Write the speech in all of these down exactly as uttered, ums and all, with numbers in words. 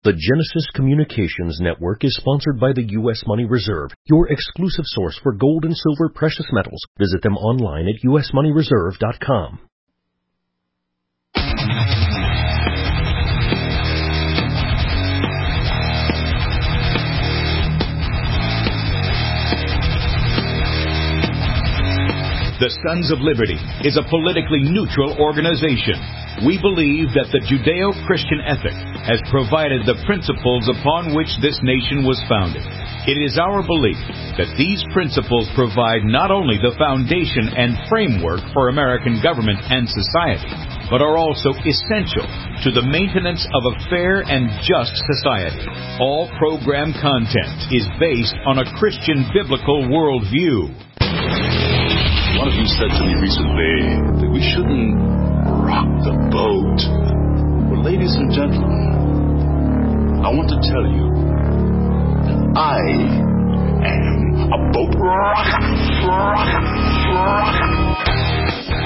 The Genesis Communications Network is sponsored by the U S Money Reserve, your exclusive source for gold and silver precious metals. Visit them online at u s money reserve dot com. The Sons of Liberty is a politically neutral organization. We believe that the Judeo-Christian ethic has provided the principles upon which this nation was founded. It is our belief that these principles provide not only the foundation and framework for American government and society, but are also essential to the maintenance of a fair and just society. All program content is based on a Christian biblical worldview. One of you said to me recently that we shouldn't rock the boat. Well, ladies and gentlemen, I want to tell you that I am a boat rocker, rocker, rocker.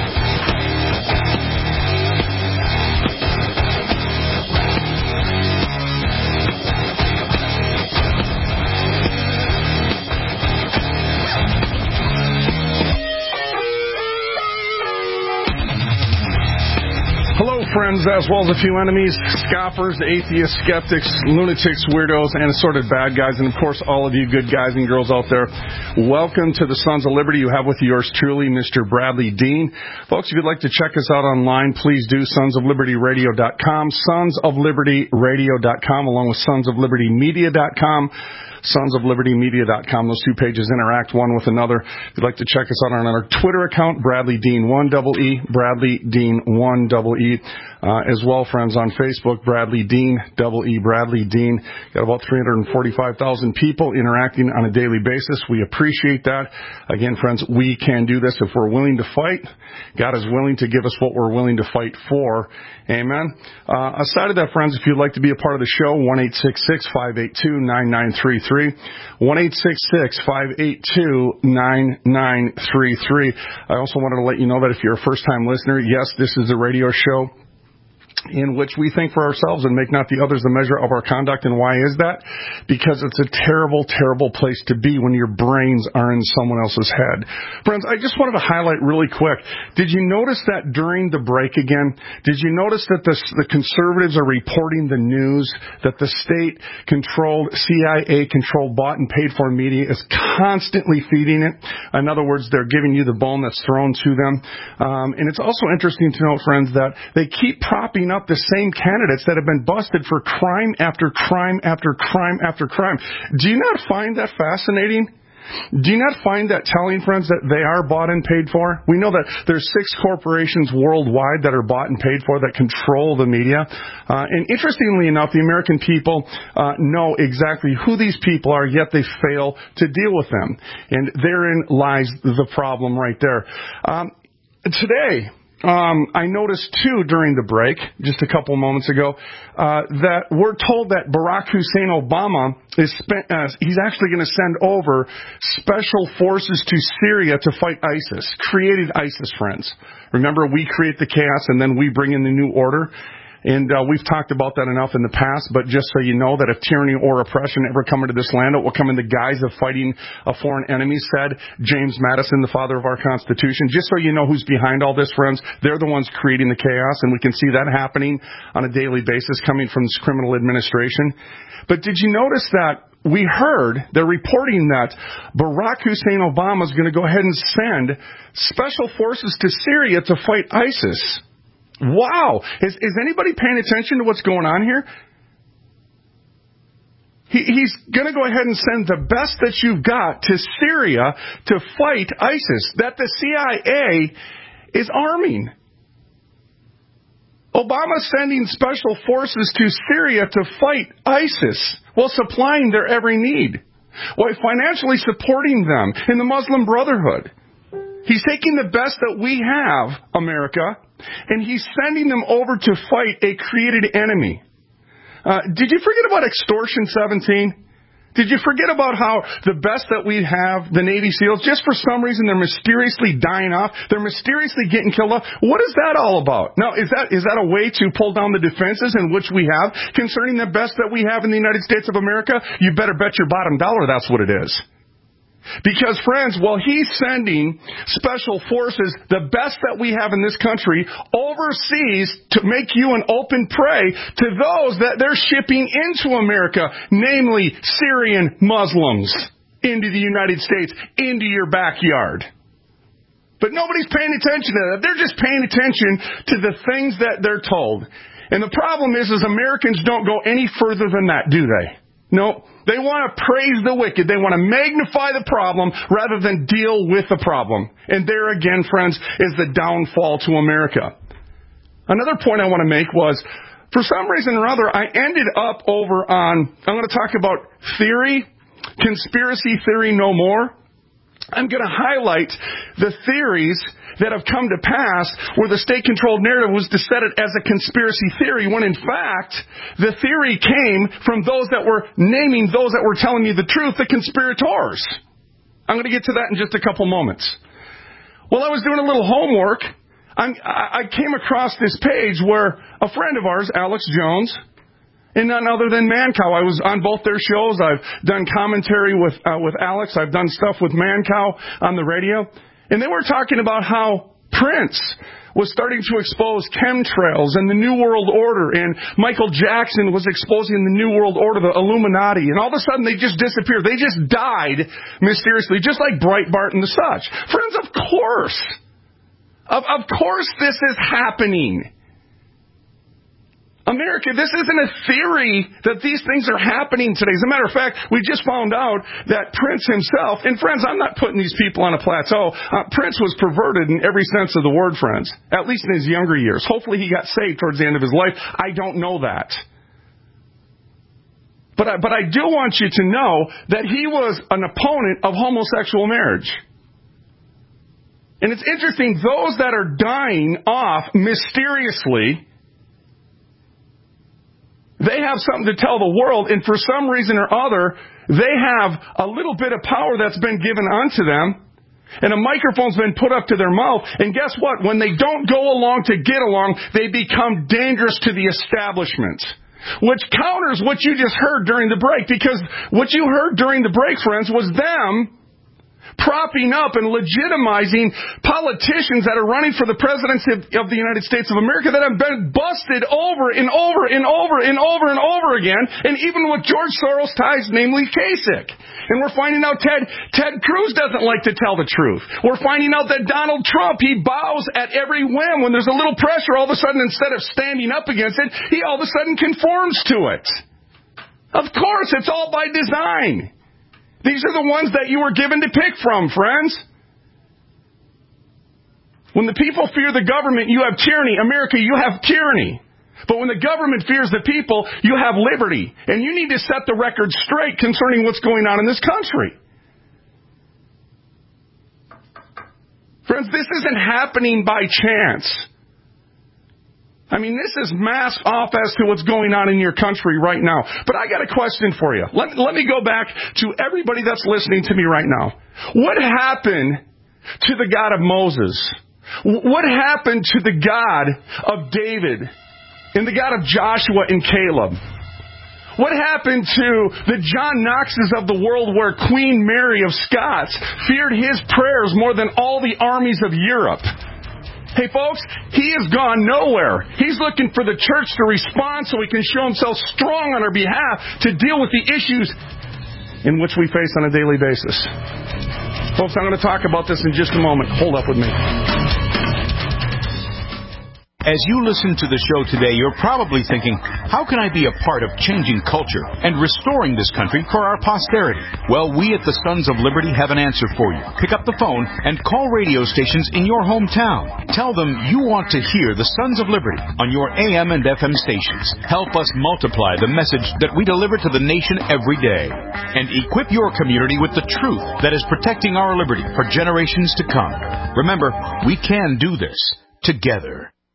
Hello, friends, as well as a few enemies, scoffers, atheists, skeptics, lunatics, weirdos, and assorted bad guys, and, of course, all of you good guys and girls out there. Welcome to the Sons of Liberty. You have with you yours truly, Mister Bradley Dean. Folks, if you'd like to check us out online, please do sons of liberty radio dot com, sons of liberty radio dot com, along with sons of liberty media dot com. sons of liberty media dot com. Those two pages interact one with another. If you'd like to check us out on our Twitter account, Bradley Dean one double E, Bradley Dean one double E. Uh, as well, friends, on Facebook, Bradley Dean, double E, Bradley Dean. Got about three hundred forty-five thousand people interacting on a daily basis. We appreciate that. Again, friends, we can do this if we're willing to fight. God is willing to give us what we're willing to fight for. Amen. Uh, aside of that, friends, if you'd like to be a part of the show, one eight six six, five eight two, nine nine three three. one eight six six, five eight two, nine nine three three. I also wanted to let you know that if you're a first-time listener, yes, this is a radio show in which we think for ourselves and make not the others the measure of our conduct. And why is that? Because it's a terrible, terrible place to be when your brains are in someone else's head. Friends, I just wanted to highlight really quick. Did you notice that during the break again? Did you notice that the, the conservatives are reporting the news that the state-controlled, C I A-controlled, bought and paid for media is constantly feeding it? In other words, they're giving you the bone that's thrown to them. Um, and it's also interesting to note, friends, that they keep propping up the same candidates that have been busted for crime after crime after crime after crime. Do you not find that fascinating? Do you not find that telling, friends, that they are bought and paid for? We know that there's six corporations worldwide that are bought and paid for that control the media. Uh, and interestingly enough, the American people uh, know exactly who these people are, yet they fail to deal with them. And therein lies the problem right there. Um, today, Um, I noticed, too, during the break, just a couple moments ago, uh, that we're told that Barack Hussein Obama is spent, uh, he's actually going to send over special forces to Syria to fight ISIS, created ISIS, friends. Remember, we create the chaos and then we bring in the new order. And uh, we've talked about that enough in the past, but just so you know that if tyranny or oppression ever come into this land, it will come in the guise of fighting a foreign enemy, said James Madison, the father of our Constitution. Just so you know who's behind all this, friends, they're the ones creating the chaos, and we can see that happening on a daily basis coming from this criminal administration. But did you notice that we heard, they're reporting that Barack Hussein Obama is going to go ahead and send special forces to Syria to fight ISIS? Wow. Is, is anybody paying attention to what's going on here? He, he's going to go ahead and send the best that you've got to Syria to fight ISIS, that the C I A is arming. Obama's sending special forces to Syria to fight ISIS while supplying their every need, while financially supporting them in the Muslim Brotherhood. He's taking the best that we have, America, and he's sending them over to fight a created enemy. Uh, did you forget about Extortion seventeen? Did you forget about how the best that we have, the Navy SEALs, just for some reason they're mysteriously dying off, they're mysteriously getting killed off? What is that all about? Now, is that is that a way to pull down the defenses in which we have concerning the best that we have in the United States of America? You better bet your bottom dollar that's what it is. Because, friends, while he's sending special forces, the best that we have in this country, overseas to make you an open prey to those that they're shipping into America, namely Syrian Muslims, into the United States, into your backyard. But nobody's paying attention to that. They're just paying attention to the things that they're told. And the problem is, is Americans don't go any further than that, do they? No, they want to praise the wicked. They want to magnify the problem rather than deal with the problem. And there again, friends, is the downfall to America. Another point I want to make was, for some reason or other, I ended up over on, I'm going to talk about theory, conspiracy theory no more. I'm going to highlight the theories that have come to pass where the state-controlled narrative was to set it as a conspiracy theory, when in fact, the theory came from those that were naming those that were telling you the truth, the conspirators. I'm going to get to that in just a couple moments. While I was doing a little homework, I'm, I came across this page where a friend of ours, Alex Jones, and none other than Mancow. I was on both their shows. I've done commentary with uh, with Alex. I've done stuff with Mancow on the radio. And they were talking about how Prince was starting to expose chemtrails and the New World Order, and Michael Jackson was exposing the New World Order, the Illuminati, and all of a sudden they just disappeared. They just died mysteriously, just like Breitbart and the such. Friends, of course. Of, of course this is happening. America, this isn't a theory that these things are happening today. As a matter of fact, we just found out that Prince himself, and friends, I'm not putting these people on a plateau. Uh, Prince was perverted in every sense of the word, friends, at least in his younger years. Hopefully he got saved towards the end of his life. I don't know that. But I, but I do want you to know that he was an opponent of homosexual marriage. And it's interesting, those that are dying off mysteriously, they have something to tell the world, and for some reason or other, they have a little bit of power that's been given unto them, and a microphone's been put up to their mouth, and guess what? When they don't go along to get along, they become dangerous to the establishment, which counters what you just heard during the break, because what you heard during the break, friends, was them propping up and legitimizing politicians that are running for the presidency of the United States of America that have been busted over and over and over and over and over again, and even with George Soros ties, namely Kasich. And we're finding out Ted, Ted Cruz doesn't like to tell the truth. We're finding out that Donald Trump, he bows at every whim. When there's a little pressure, all of a sudden, instead of standing up against it, he all of a sudden conforms to it. Of course, it's all by design. These are the ones that you were given to pick from, friends. When the people fear the government, you have tyranny. America, you have tyranny. But when the government fears the people, you have liberty. And you need to set the record straight concerning what's going on in this country. Friends, this isn't happening by chance. I mean, this is masked off as to what's going on in your country right now. But I got a question for you. Let, let me go back to everybody that's listening to me right now. What happened to the God of Moses? What happened to the God of David and the God of Joshua and Caleb? What happened to the John Knoxes of the world, where Queen Mary of Scots feared his prayers more than all the armies of Europe? Hey, folks, he has gone nowhere. He's looking for the church to respond so he can show himself strong on our behalf to deal with the issues in which we face on a daily basis. Folks, I'm going to talk about this in just a moment. Hold up with me. As you listen to the show today, you're probably thinking, how can I be a part of changing culture and restoring this country for our posterity? Well, we at the Sons of Liberty have an answer for you. Pick up the phone and call radio stations in your hometown. Tell them you want to hear the Sons of Liberty on your A M and F M stations. Help us multiply the message that we deliver to the nation every day. And equip your community with the truth that is protecting our liberty for generations to come. Remember, we can do this together.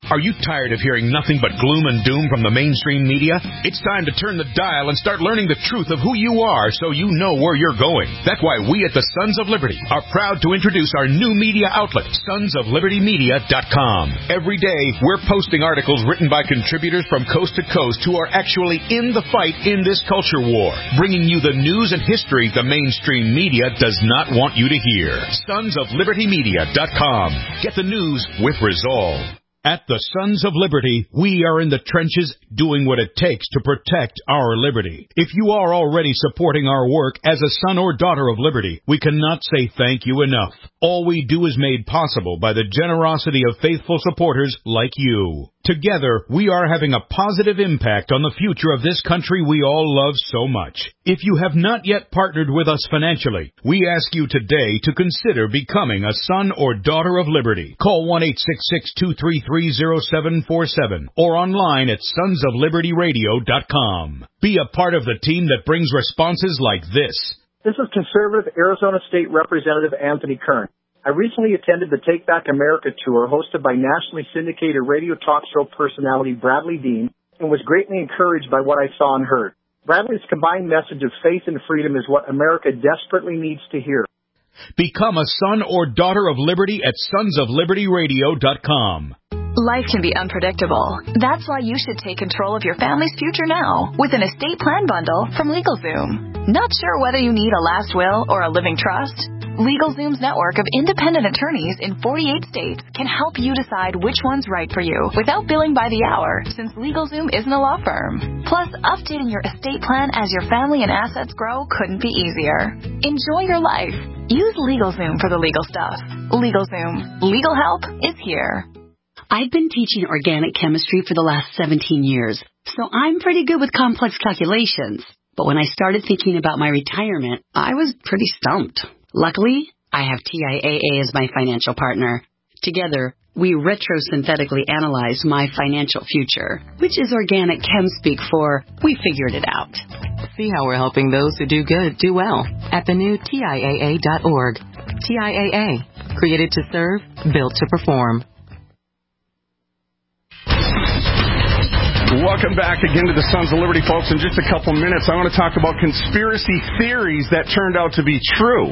Are you tired of hearing nothing but gloom and doom from the mainstream media? It's time to turn the dial and start learning the truth of who you are so you know where you're going. That's why we at the Sons of Liberty are proud to introduce our new media outlet, sons of liberty media dot com. Every day, we're posting articles written by contributors from coast to coast who are actually in the fight in this culture war, bringing you the news and history the mainstream media does not want you to hear. sons of liberty media dot com. Get the news with resolve. At the Sons of Liberty, we are in the trenches doing what it takes to protect our liberty. If you are already supporting our work as a son or daughter of liberty, we cannot say thank you enough. All we do is made possible by the generosity of faithful supporters like you. Together, we are having a positive impact on the future of this country we all love so much. If you have not yet partnered with us financially, we ask you today to consider becoming a son or daughter of liberty. Call one eight six six, two three three, zero seven four seven or online at sons of liberty radio dot com. Be a part of the team that brings responses like this. This is conservative Arizona State Representative Anthony Kern. I recently attended the Take Back America tour hosted by nationally syndicated radio talk show personality Bradley Dean and was greatly encouraged by what I saw and heard. Bradley's combined message of faith and freedom is what America desperately needs to hear. Become a son or daughter of liberty at sons of liberty radio dot com. Life can be unpredictable. That's why you should take control of your family's future now with an estate plan bundle from LegalZoom. Not sure whether you need a last will or a living trust? LegalZoom's network of independent attorneys in forty-eight states can help you decide which one's right for you without billing by the hour, since LegalZoom isn't a law firm. Plus, updating your estate plan as your family and assets grow couldn't be easier. Enjoy your life. Use LegalZoom for the legal stuff. LegalZoom. Legal help is here. I've been teaching organic chemistry for the last seventeen years, so I'm pretty good with complex calculations. But when I started thinking about my retirement, I was pretty stumped. Luckily, I have T I A A as my financial partner. Together, we retrosynthetically analyze my financial future, which is organic chem speak for we figured it out. See how we're helping those who do good do well at the new T I A A dot org. T I A A, created to serve, built to perform. Welcome back again to the Sons of Liberty, folks. In just a couple minutes, I want to talk about conspiracy theories that turned out to be true.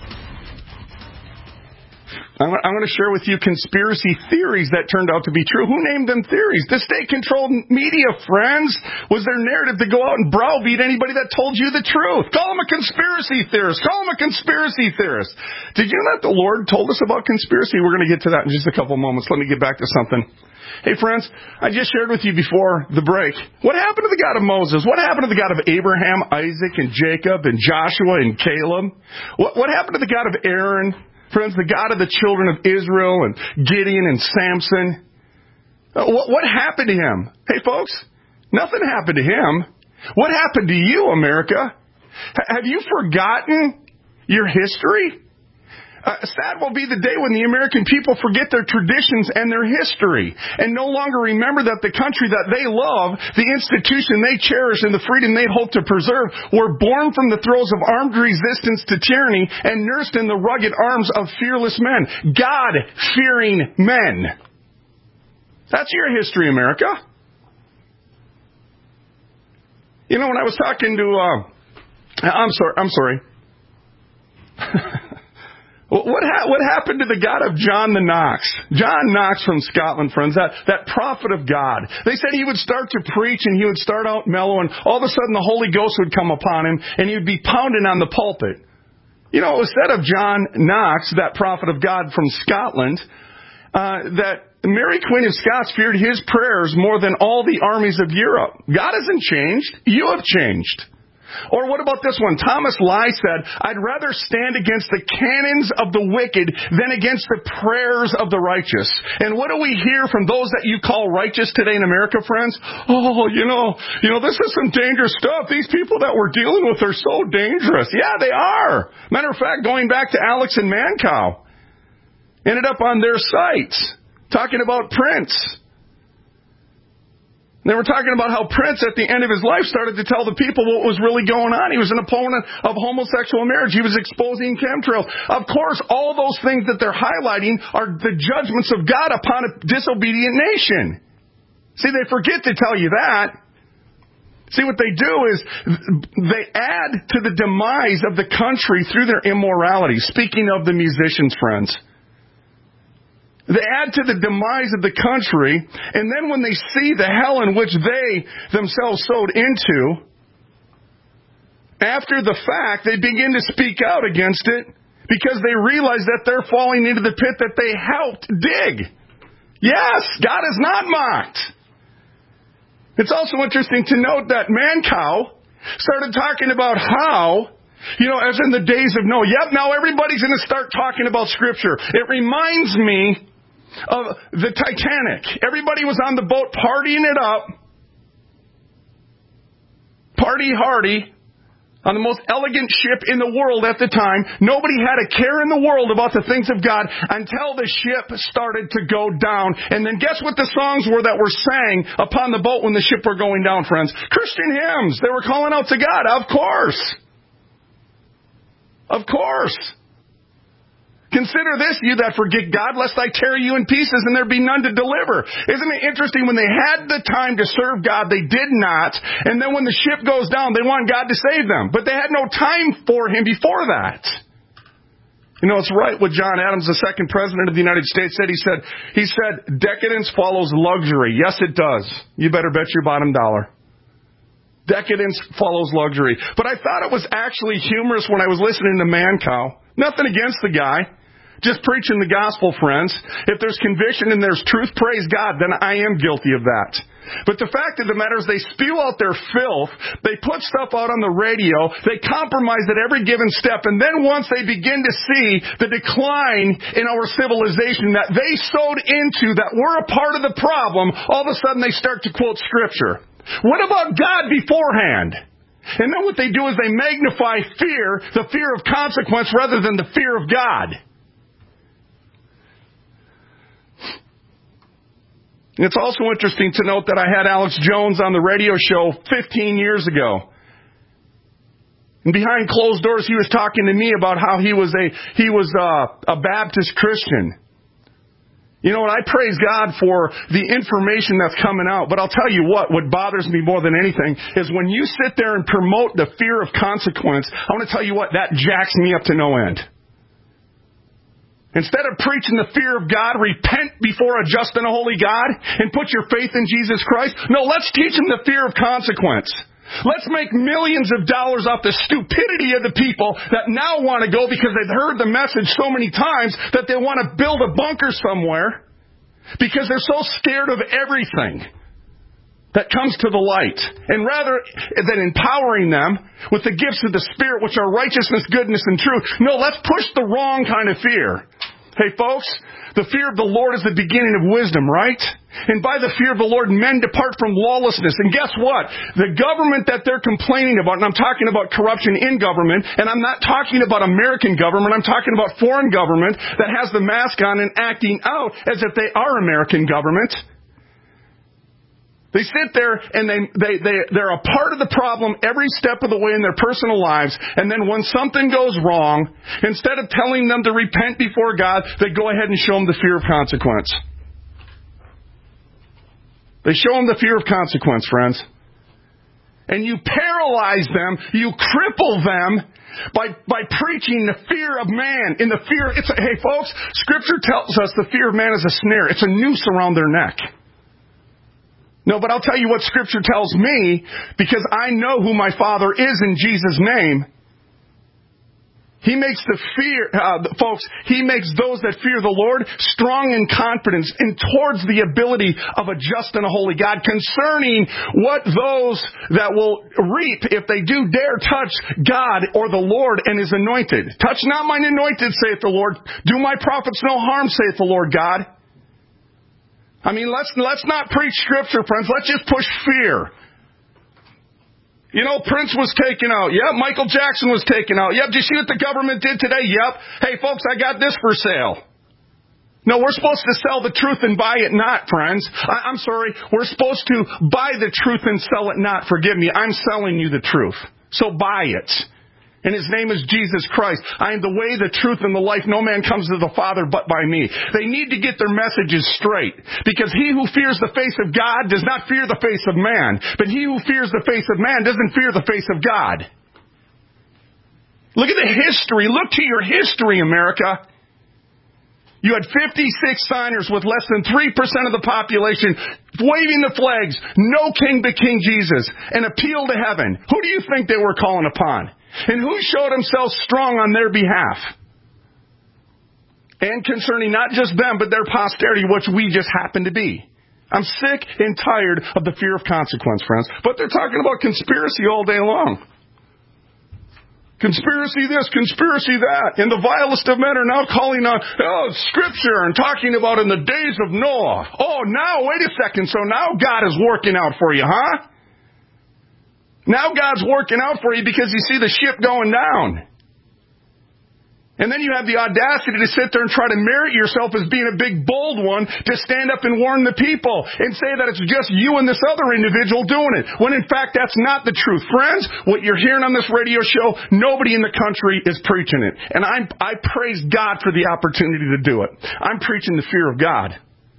I'm going to share with you conspiracy theories that turned out to be true. Who named them theories? The state-controlled media, friends. Was their narrative to go out and browbeat anybody that told you the truth? Call them a conspiracy theorist. Call them a conspiracy theorist. Did you know that the Lord told us about conspiracy? We're going to get to that in just a couple moments. Let me get back to something. Hey, friends, I just shared with you before the break. What happened to the God of Moses? What happened to the God of Abraham, Isaac, and Jacob, and Joshua, and Caleb? What, what happened to the God of Aaron? Friends, the God of the children of Israel, and Gideon, and Samson? Uh, what, what happened to him? Hey, folks, nothing happened to him. What happened to you, America? H- have you forgotten your history? Uh, sad will be the day when the American people forget their traditions and their history and no longer remember that the country that they love, the institution they cherish, and the freedom they hope to preserve were born from the throes of armed resistance to tyranny and nursed in the rugged arms of fearless men, God-fearing men. That's your history, America. You know, when I was talking to, uh, I'm sorry, I'm sorry. What ha- what happened to the God of John the Knox? John Knox from Scotland, friends, that, that prophet of God. They said he would start to preach and he would start out mellow and all of a sudden the Holy Ghost would come upon him and he would be pounding on the pulpit. You know, it was said of John Knox, that prophet of God from Scotland, uh, that Mary Queen of Scots feared his prayers more than all the armies of Europe. God hasn't changed. You have changed. Or what about this one? Thomas Lye said, I'd rather stand against the cannons of the wicked than against the prayers of the righteous. And what do we hear from those that you call righteous today in America, friends? Oh, you know, you know, this is some dangerous stuff. These people that we're dealing with are so dangerous. Yeah, they are. Matter of fact, going back to Alex and Mancow, ended up on their sites talking about Prince. They were talking about how Prince, at the end of his life, started to tell the people what was really going on. He was an opponent of homosexual marriage. He was exposing chemtrails. Of course, all those things that they're highlighting are the judgments of God upon a disobedient nation. See, they forget to tell you that. See, what they do is they add to the demise of the country through their immorality. Speaking of the musicians, friends. They add to the demise of the country, and then when they see the hell in which they themselves sowed into, after the fact, they begin to speak out against it because they realize that they're falling into the pit that they helped dig. Yes, God is not mocked. It's also interesting to note that Mancow started talking about how, you know, as in the days of Noah, yep, now everybody's going to start talking about Scripture. It reminds me of the Titanic. Everybody was on the boat partying it up. Party hardy. On the most elegant ship in the world at the time. Nobody had a care in the world about the things of God until the ship started to go down. And then guess what the songs were that were sang upon the boat when the ship were going down, friends? Christian hymns. They were calling out to God. Of course. Of course. Consider this, you that forget God, lest I tear you in pieces and there be none to deliver. Isn't it interesting? When they had the time to serve God, they did not. And then when the ship goes down, they want God to save them. But they had no time for Him before that. You know, it's right what John Adams, the second president of the United States, said. He said, he said, decadence follows luxury. Yes, it does. You better bet your bottom dollar. Decadence follows luxury. But I thought it was actually humorous when I was listening to Mancow. Nothing against the guy. Just preaching the gospel, friends. If there's conviction and there's truth, praise God, then I am guilty of that. But the fact of the matter is they spew out their filth, they put stuff out on the radio, they compromise at every given step, and then once they begin to see the decline in our civilization that they sowed into, that we're a part of the problem, all of a sudden they start to quote Scripture. What about God beforehand? And then what they do is they magnify fear, the fear of consequence, rather than the fear of God. It's also interesting to note that I had Alex Jones on the radio show fifteen years ago. And behind closed doors, he was talking to me about how he was a he was a, a Baptist Christian. You know what? I praise God for the information that's coming out. But I'll tell you what, what bothers me more than anything is when you sit there and promote the fear of consequence, I want to tell you what, that jacks me up to no end. Instead of preaching the fear of God, repent before a just and a holy God and put your faith in Jesus Christ. No, let's teach them the fear of consequence. Let's make millions of dollars off the stupidity of the people that now want to go because they've heard the message so many times that they want to build a bunker somewhere because they're so scared of everything that comes to the light. And rather than empowering them with the gifts of the Spirit, which are righteousness, goodness, and truth, no, let's push the wrong kind of fear. Hey, folks, the fear of the Lord is the beginning of wisdom, right? And by the fear of the Lord, men depart from lawlessness. And guess what? The government that they're complaining about, and I'm talking about corruption in government, and I'm not talking about American government, I'm talking about foreign government that has the mask on and acting out as if they are American government. They sit there and they, they, they, they're a part of the problem every step of the way in their personal lives. And then when something goes wrong, instead of telling them to repent before God, they go ahead and show them the fear of consequence. They show them the fear of consequence, friends. And you paralyze them, you cripple them by, by preaching the fear of man. In the fear, it's a, hey folks, Scripture tells us the fear of man is a snare. It's a noose around their neck. No, but I'll tell you what Scripture tells me, because I know who my Father is in Jesus' name. He makes the fear, uh, folks, He makes those that fear the Lord strong in confidence and towards the ability of a just and a holy God concerning what those that will reap if they do dare touch God or the Lord and His anointed. Touch not mine anointed, saith the Lord. Do my prophets no harm, saith the Lord God. I mean, let's let's not preach Scripture, friends. Let's just push fear. You know, Prince was taken out. Yep, Michael Jackson was taken out. Yep, did you see what the government did today? Yep. Hey, folks, I got this for sale. No, we're supposed to sell the truth and buy it not, friends. I, I'm sorry. We're supposed to buy the truth and sell it not. Forgive me. I'm selling you the truth. So buy it. And His name is Jesus Christ. I am the way, the truth, and the life. No man comes to the Father but by me. They need to get their messages straight. Because he who fears the face of God does not fear the face of man. But he who fears the face of man doesn't fear the face of God. Look at the history. Look to your history, America. You had fifty-six signers with less than three percent of the population waving the flags, no king but King Jesus, an appeal to heaven. Who do you think they were calling upon? And who showed themselves strong on their behalf? And concerning not just them, but their posterity, which we just happen to be. I'm sick and tired of the fear of consequence, friends. But they're talking about conspiracy all day long. Conspiracy this, conspiracy that. And the vilest of men are now calling on oh, Scripture and talking about in the days of Noah. Oh, now, wait a second. So now God is working out for you, huh? Now God's working out for you because you see the ship going down. And then you have the audacity to sit there and try to merit yourself as being a big, bold one to stand up and warn the people and say that it's just you and this other individual doing it, when in fact that's not the truth. Friends, what you're hearing on this radio show, nobody in the country is preaching it. And I'm, I praise God for the opportunity to do it. I'm preaching the fear of God.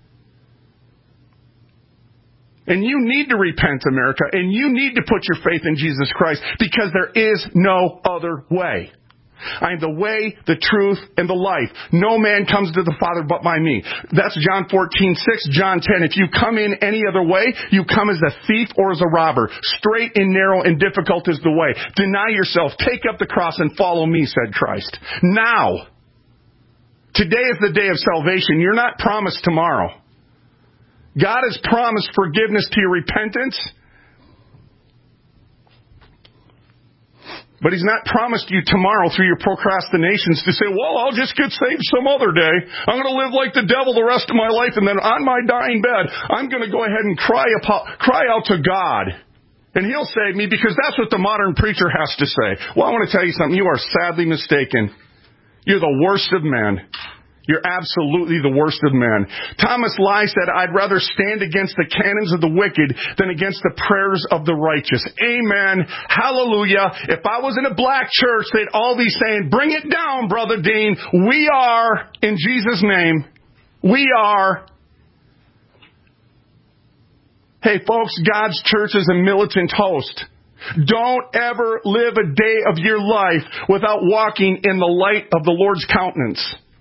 And you need to repent, America, and you need to put your faith in Jesus Christ because there is no other way. I am the way, the truth, and the life. No man comes to the Father but by me. That's John fourteen six, John ten. If you come in any other way, you come as a thief or as a robber. Straight and narrow and difficult is the way. Deny yourself, take up the cross, and follow me, said Christ. Now, today is the day of salvation. You're not promised tomorrow. God has promised forgiveness to your repentance. But He's not promised you tomorrow through your procrastinations to say, well, I'll just get saved some other day. I'm going to live like the devil the rest of my life, and then on my dying bed, I'm going to go ahead and cry, cry out to God. And He'll save me because that's what the modern preacher has to say. Well, I want to tell you something. You are sadly mistaken. You're the worst of men. You're absolutely the worst of men. Thomas Lie said, I'd rather stand against the cannons of the wicked than against the prayers of the righteous. Amen. Hallelujah. If I was in a black church, they'd all be saying, bring it down, Brother Dean. We are, in Jesus' name, we are. Hey, folks, God's church is a militant host. Don't ever live a day of your life without walking in the light of the Lord's countenance.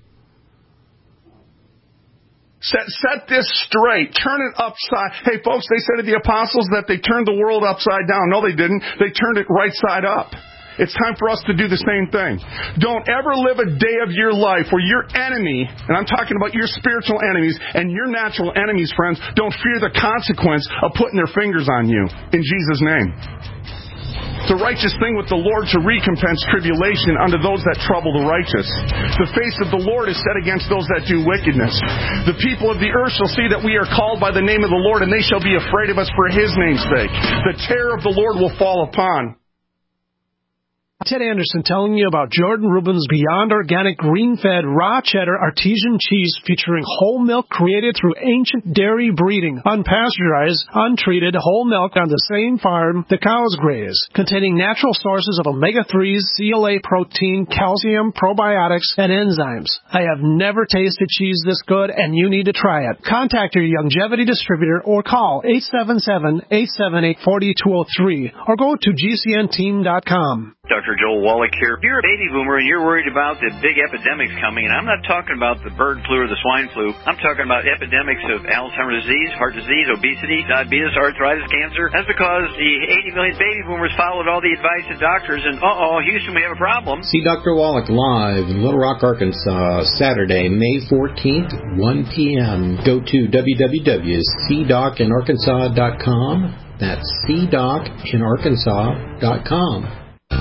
Set, set this straight. Turn it upside. Hey, folks, they said to the apostles that they turned the world upside down. No, they didn't. They turned it right side up. It's time for us to do the same thing. Don't ever live a day of your life where your enemy, and I'm talking about your spiritual enemies and your natural enemies, friends, don't fear the consequence of putting their fingers on you. In Jesus' name. It's a righteous thing with the Lord to recompense tribulation unto those that trouble the righteous. The face of the Lord is set against those that do wickedness. The people of the earth shall see that we are called by the name of the Lord, and they shall be afraid of us for His name's sake. The terror of the Lord will fall upon. Ted Anderson telling you about Jordan Rubin's Beyond Organic Green-Fed Raw Cheddar Artesian Cheese featuring whole milk created through ancient dairy breeding, unpasteurized, untreated whole milk on the same farm the cows graze, containing natural sources of omega threes, C L A protein, calcium, probiotics, and enzymes. I have never tasted cheese this good, and you need to try it. Contact your Longevity distributor or call eight seven seven, eight seven eight, four two zero three or go to G C N team dot com. Doctor Joel Wallach here. If you're a baby boomer and you're worried about the big epidemics coming, and I'm not talking about the bird flu or the swine flu, I'm talking about epidemics of Alzheimer's disease, heart disease, obesity, diabetes, arthritis, cancer. That's because the eighty million baby boomers followed all the advice of doctors, and uh-oh, Houston, we have a problem. See Doctor Wallach live in Little Rock, Arkansas, Saturday, May fourteenth, one p.m. Go to w w w dot c doc in arkansas dot com. That's c doc in arkansas dot com.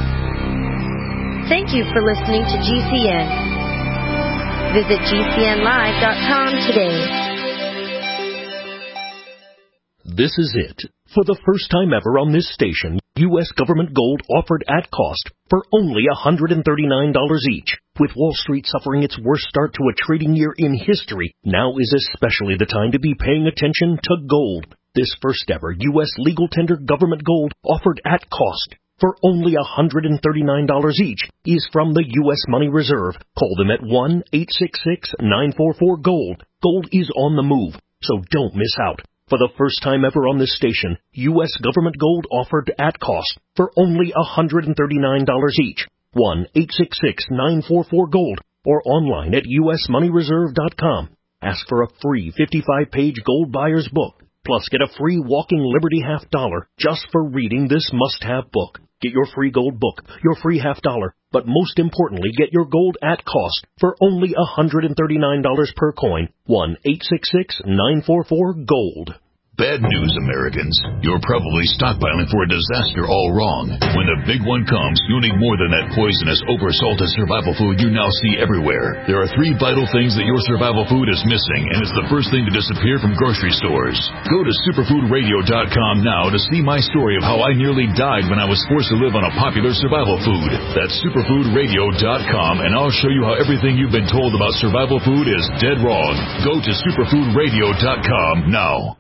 Thank you for listening to G C N. Visit G C N live dot com today. This is it. For the first time ever on this station, U S government gold offered at cost for only one hundred thirty-nine dollars each. With Wall Street suffering its worst start to a trading year in history, now is especially the time to be paying attention to gold. This first ever U S legal tender government gold offered at cost for only one hundred thirty-nine dollars each is from the U S Money Reserve. Call them at one eight six six, nine four four, GOLD. Gold is on the move, so don't miss out. For the first time ever on this station, U S government gold offered at cost for only one hundred thirty-nine dollars each. one eight six six, nine four four, GOLD or online at U S money reserve dot com. Ask for a free fifty-five page gold buyer's book. Plus, get a free Walking Liberty half dollar just for reading this must-have book. Get your free gold book, your free half dollar, but most importantly, get your gold at cost for only one hundred thirty-nine dollars per coin. one eight six six, nine four four, GOLD. Bad news, Americans. You're probably stockpiling for a disaster all wrong. When the big one comes, you'll need more than that poisonous, over-salted survival food you now see everywhere. There are three vital things that your survival food is missing, and it's the first thing to disappear from grocery stores. Go to superfood radio dot com now to see my story of how I nearly died when I was forced to live on a popular survival food. That's superfood radio dot com, and I'll show you how everything you've been told about survival food is dead wrong. Go to superfood radio dot com now.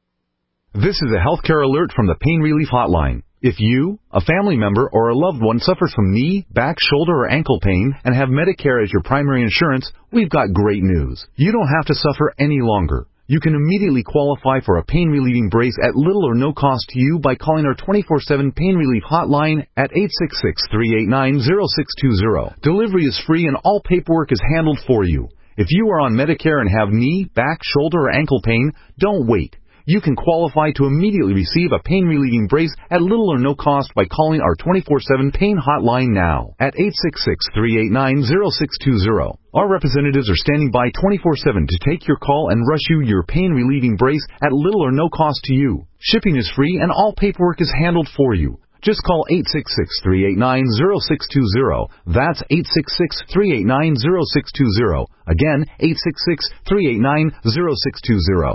This is a healthcare alert from the Pain Relief Hotline. If you, a family member, or a loved one suffers from knee, back, shoulder, or ankle pain and have Medicare as your primary insurance, we've got great news. You don't have to suffer any longer. You can immediately qualify for a pain-relieving brace at little or no cost to you by calling our twenty-four seven Pain Relief Hotline at eight six six, three eight nine, zero six two zero. Delivery is free and all paperwork is handled for you. If you are on Medicare and have knee, back, shoulder, or ankle pain, don't wait. You can qualify to immediately receive a pain-relieving brace at little or no cost by calling our twenty-four seven Pain Hotline now at eight six six, three eight nine, zero six two zero. Our representatives are standing by twenty-four seven to take your call and rush you your pain-relieving brace at little or no cost to you. Shipping is free and all paperwork is handled for you. Just call eight six six, three eight nine, zero six two zero. That's eight six six, three eight nine, zero six two zero. Again, eight six six, three eight nine, zero six two zero.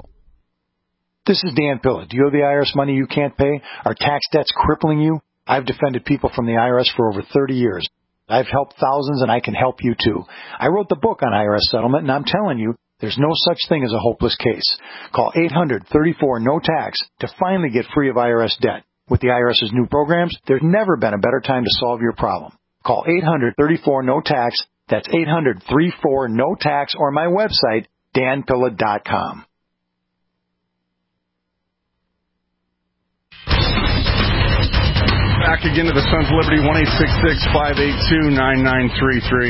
This is Dan Pilla. Do you owe the I R S money you can't pay? Are tax debts crippling you? I've defended people from the I R S for over thirty years. I've helped thousands, and I can help you too. I wrote the book on I R S settlement, and I'm telling you, there's no such thing as a hopeless case. Call eight hundred, thirty-four, no tax to finally get free of I R S debt. With the IRS's new programs, there's never been a better time to solve your problem. Call eight hundred, thirty-four, no tax. That's eight hundred, thirty-four, no tax, or my website, dan pilla dot com. Back again to the Sons of Liberty, one eight six six, five eight two, nine nine three three.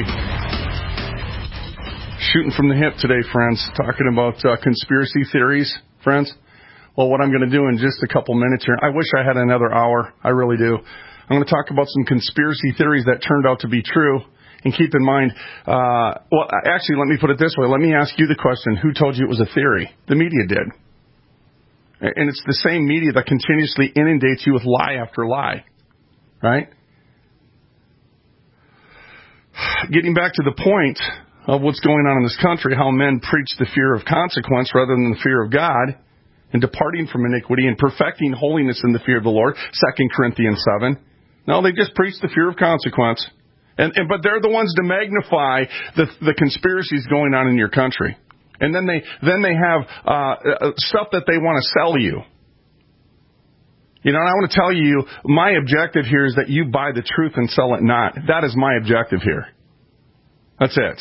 Shooting from the hip today, friends. Talking about uh, conspiracy theories, friends. Well, what I'm going to do in just a couple minutes here, I wish I had another hour. I really do. I'm going to talk about some conspiracy theories that turned out to be true. And keep in mind, uh, well, actually, let me put it this way. Let me ask you the question. Who told you it was a theory? The media did. And it's the same media that continuously inundates you with lie after lie. Right? Getting back to the point of what's going on in this country, how men preach the fear of consequence rather than the fear of God, and departing from iniquity and perfecting holiness in the fear of the Lord, Second Corinthians seven. No, they just preach the fear of consequence. And, and but they're the ones to magnify the, the conspiracies going on in your country. And then they then they have uh, stuff that they want to sell you. You know, and I want to tell you, my objective here is that you buy the truth and sell it not. That is my objective here. That's it.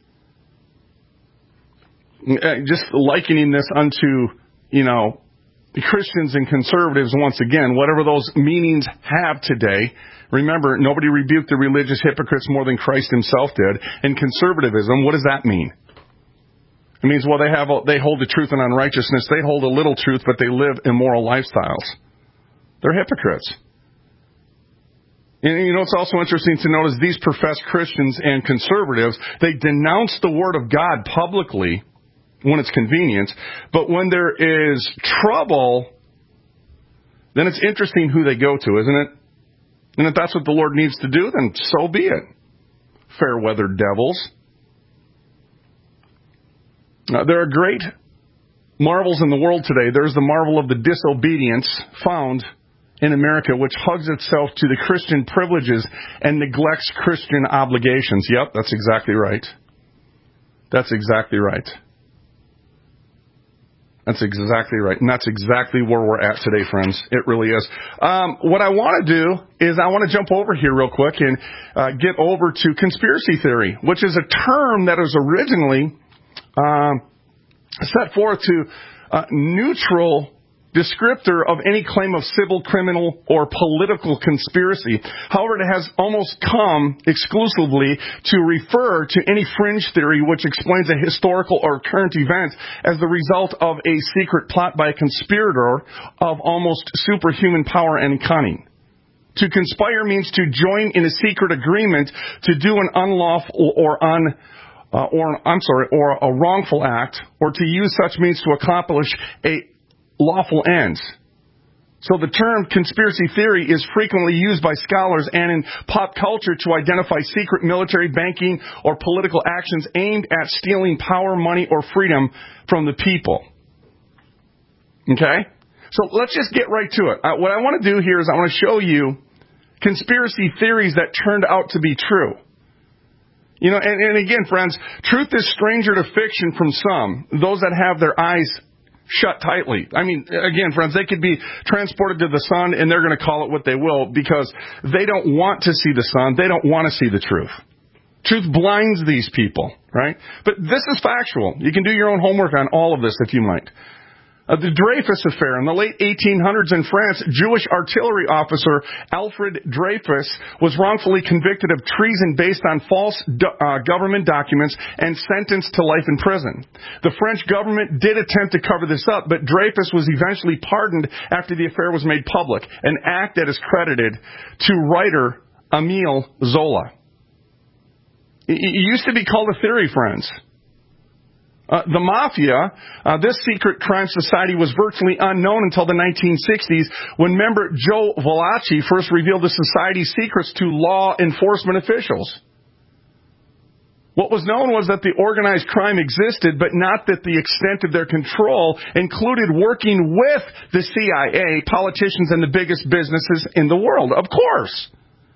Just likening this unto, you know, the Christians and conservatives once again, whatever those meanings have today. Remember, nobody rebuked the religious hypocrites more than Christ himself did. And conservatism, what does that mean? It means, well, they have they hold the truth and unrighteousness. They hold a little truth, but they live immoral lifestyles. They're hypocrites. And you know, it's also interesting to notice these professed Christians and conservatives, they denounce the Word of God publicly when it's convenient, but when there is trouble, then it's interesting who they go to, isn't it? And if that's what the Lord needs to do, then so be it. Fair-weathered devils. Now, there are great marvels in the world today. There's the marvel of the disobedience found in America which hugs itself to the Christian privileges and neglects Christian obligations. Yep, that's exactly right. That's exactly right. That's exactly right. And that's exactly where we're at today, friends. It really is. Um, what I want to do is I want to jump over here real quick and uh, get over to conspiracy theory, which is a term that was originally um, set forth to uh, neutral descriptor of any claim of civil, criminal, or political conspiracy. However, it has almost come exclusively to refer to any fringe theory which explains a historical or current event as the result of a secret plot by a conspirator of almost superhuman power and cunning. To conspire means to join in a secret agreement to do an unlawful or un uh, or I'm sorry, or a wrongful act, or to use such means to accomplish a lawful ends. So the term conspiracy theory is frequently used by scholars and in pop culture to identify secret military, banking, or political actions aimed at stealing power, money, or freedom from the people. Okay? So let's just get right to it. Uh, what I want to do here is I want to show you conspiracy theories that turned out to be true. You know, and, and again, friends, truth is stranger to fiction from some, those that have their eyes shut tightly. I mean, again, friends, they could be transported to the sun and they're going to call it what they will because they don't want to see the sun. They don't want to see the truth. Truth blinds these people, right? But this is factual. You can do your own homework on all of this if you might. Uh, the Dreyfus Affair. In the late eighteen hundreds in France, Jewish artillery officer Alfred Dreyfus was wrongfully convicted of treason based on false do, uh, government documents and sentenced to life in prison. The French government did attempt to cover this up, but Dreyfus was eventually pardoned after the affair was made public, an act that is credited to writer Émile Zola. It, it used to be called a theory, friends. Uh, the Mafia, uh, this secret crime society was virtually unknown until the nineteen sixties when member Joe Valachi first revealed the society's secrets to law enforcement officials. What was known was that the organized crime existed, but not that the extent of their control included working with the C I A, politicians, and the biggest businesses in the world. Of course.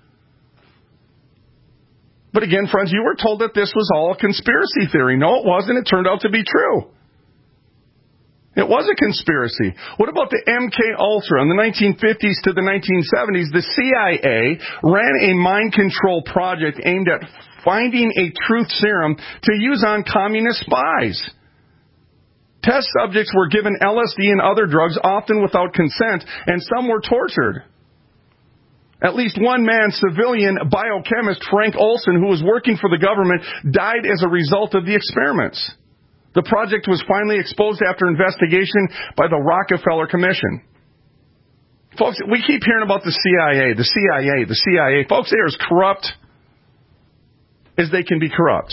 But again, friends, you were told that this was all a conspiracy theory. No, it wasn't. It turned out to be true. It was a conspiracy. What about the M K Ultra? In the nineteen fifties to the nineteen seventies, the C I A ran a mind control project aimed at finding a truth serum to use on communist spies. Test subjects were given L S D and other drugs, often without consent, and some were tortured. At least one man, civilian biochemist Frank Olson, who was working for the government, died as a result of the experiments. The project was finally exposed after investigation by the Rockefeller Commission. Folks, we keep hearing about the C I A, the C I A, the C I A. Folks, they are as corrupt as they can be corrupt.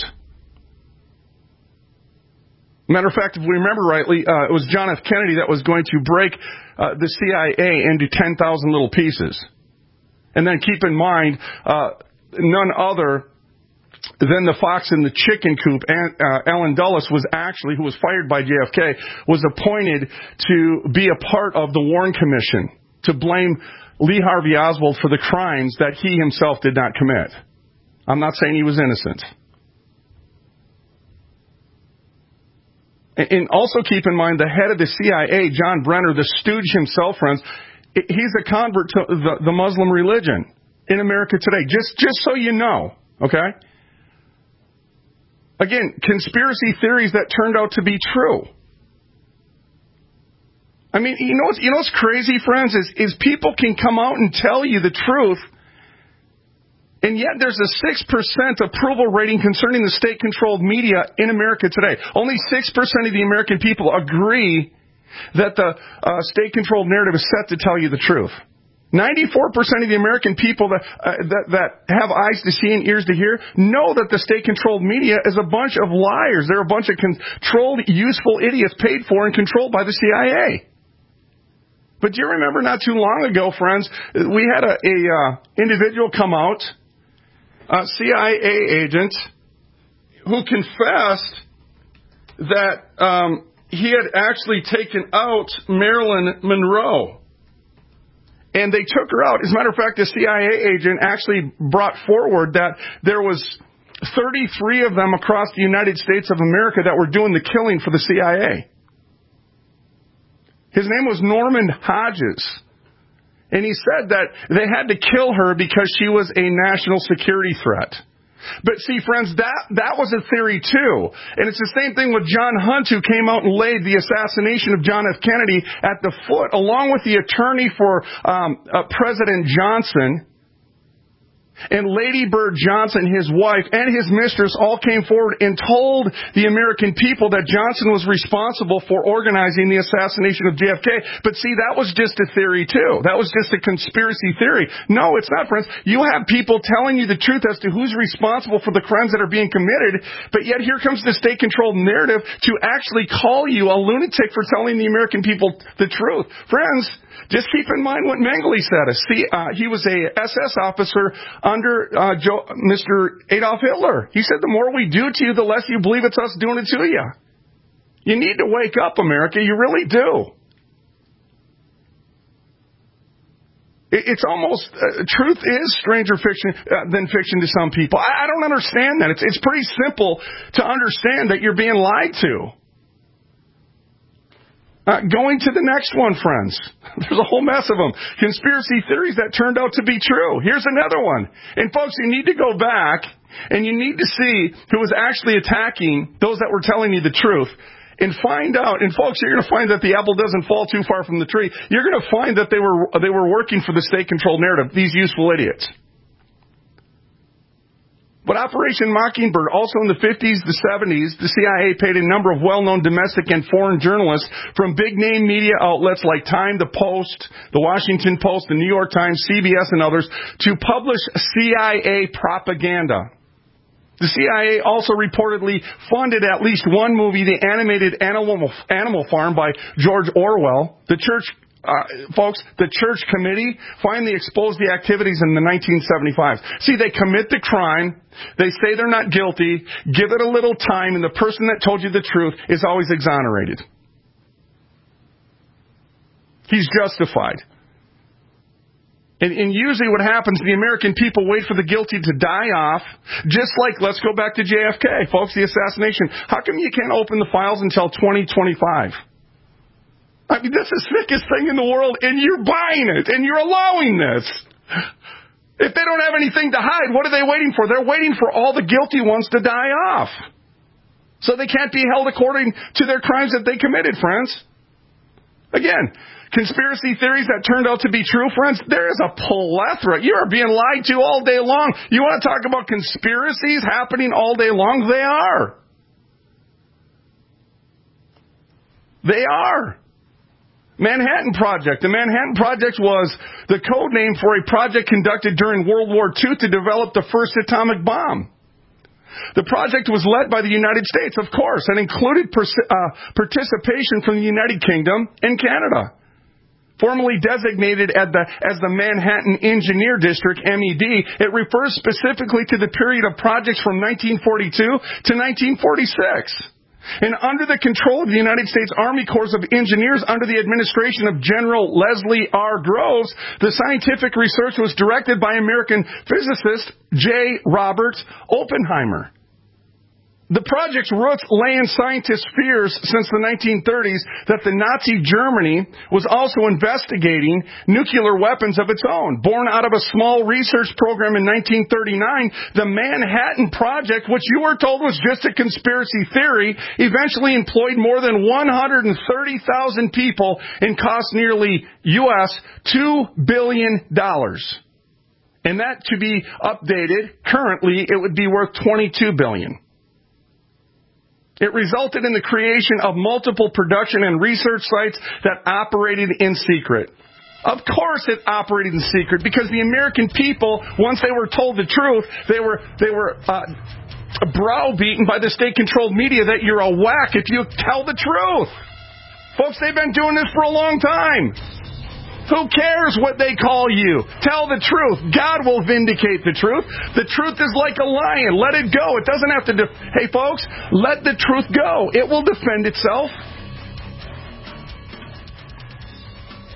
Matter of fact, if we remember rightly, uh, it was John F. Kennedy that was going to break uh, the C I A into ten thousand little pieces. And then keep in mind, uh, none other than the fox in the chicken coop, and, uh, Alan Dulles was actually, who was fired by J F K, was appointed to be a part of the Warren Commission to blame Lee Harvey Oswald for the crimes that he himself did not commit. I'm not saying he was innocent. And, and also keep in mind, the head of the C I A, John Brenner, the stooge himself, friends, he's a convert to the, the Muslim religion in America today. Just, just so you know, okay? Again, conspiracy theories that turned out to be true. I mean, you know what's, you know what's crazy, friends, is, is people can come out and tell you the truth, and yet there's a six percent approval rating concerning the state-controlled media in America today. Only six percent of the American people agree that the uh, state-controlled narrative is set to tell you the truth. ninety-four percent of the American people that, uh, that that have eyes to see and ears to hear know that the state-controlled media is a bunch of liars. They're a bunch of controlled, useful idiots paid for and controlled by the C I A. But do you remember not too long ago, friends, we had a, a uh, individual come out, a C I A agent, who confessed that Um, he had actually taken out Marilyn Monroe. And they took her out. As a matter of fact, a C I A agent actually brought forward that there was thirty-three of them across the United States of America that were doing the killing for the C I A. His name was Norman Hodges. And he said that they had to kill her because she was a national security threat. But see, friends, that, that was a theory too. And it's the same thing with John Hunt, who came out and laid the assassination of John F. Kennedy at the foot, along with the attorney for um, uh, President Johnson. And Lady Bird Johnson, his wife, and his mistress all came forward and told the American people that Johnson was responsible for organizing the assassination of J F K. But see, that was just a theory too. That was just a conspiracy theory. No, it's not, friends. You have people telling you the truth as to who's responsible for the crimes that are being committed, but yet here comes the state-controlled narrative to actually call you a lunatic for telling the American people the truth. Friends, just keep in mind what Mengele said. See, uh, he was a S S officer under uh, Joe, Mister Adolf Hitler. He said, the more we do to you, the less you believe it's us doing it to you. You need to wake up, America. You really do. It, it's almost, uh, truth is stranger fiction uh, than fiction to some people. I, I don't understand that. It's, it's pretty simple to understand that you're being lied to. Uh, going to the next one, friends. There's a whole mess of them. Conspiracy theories that turned out to be true. Here's another one. And folks, you need to go back and you need to see who was actually attacking those that were telling you the truth and find out. And folks, you're going to find that the apple doesn't fall too far from the tree. You're going to find that they were, they were working for the state-controlled narrative, these useful idiots. But Operation Mockingbird, also in the fifties, the seventies, the C I A paid a number of well-known domestic and foreign journalists from big-name media outlets like Time, The Post, The Washington Post, The New York Times, C B S, and others to publish C I A propaganda. The C I A also reportedly funded at least one movie, the animated Animal, Animal Farm by George Orwell. The church Uh, folks, the church committee finally exposed the activities in the nineteen seventy-five. See, they commit the crime. They say they're not guilty. Give it a little time, and the person that told you the truth is always exonerated. He's justified. And, and usually what happens, the American people wait for the guilty to die off, just like, let's go back to J F K, folks, the assassination. How come you can't open the files until twenty twenty-five? I mean, this is the sickest thing in the world, and you're buying it, and you're allowing this. If they don't have anything to hide, what are they waiting for? They're waiting for all the guilty ones to die off. So they can't be held according to their crimes that they committed, friends. Again, conspiracy theories that turned out to be true, friends, there is a plethora. You are being lied to all day long. You want to talk about conspiracies happening all day long? They are. They are. Manhattan Project. The Manhattan Project was the code name for a project conducted during World War Two to develop the first atomic bomb. The project was led by the United States, of course, and included pers- uh, participation from the United Kingdom and Canada. Formerly designated as the, as the Manhattan Engineer District, M E D, it refers specifically to the period of projects from nineteen forty-two to nineteen forty-six. And under the control of the United States Army Corps of Engineers under the administration of General Leslie R. Groves, the scientific research was directed by American physicist J. Robert Oppenheimer. The project's roots lay in scientists' fears since the nineteen thirties that the Nazi Germany was also investigating nuclear weapons of its own. Born out of a small research program in nineteen thirty-nine, the Manhattan Project, which you were told was just a conspiracy theory, eventually employed more than one hundred thirty thousand people and cost nearly U S two billion dollars. And that, to be updated, currently it would be worth twenty-two billion dollars. It resulted in the creation of multiple production and research sites that operated in secret. Of course it operated in secret because the American people, once they were told the truth, they were they were uh, browbeaten by the state-controlled media that you're a whack if you tell the truth. Folks, they've been doing this for a long time. Who cares what they call you? Tell the truth. God will vindicate the truth. The truth is like a lion. Let it go. It doesn't have to... De- hey, folks, let the truth go. It will defend itself.